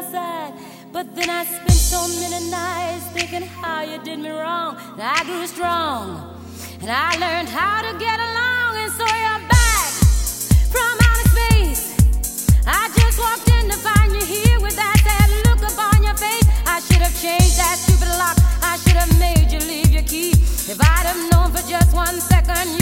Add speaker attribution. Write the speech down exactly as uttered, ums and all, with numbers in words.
Speaker 1: my side. But then I spent so many nights thinking how you did me wrong. And I grew strong, and I learned how to get along. And so you're back from outer space. I just walked in to find you here with that sad look upon your face. I should have changed that stupid lock. I should have made you leave your key. If I'd have known for just one second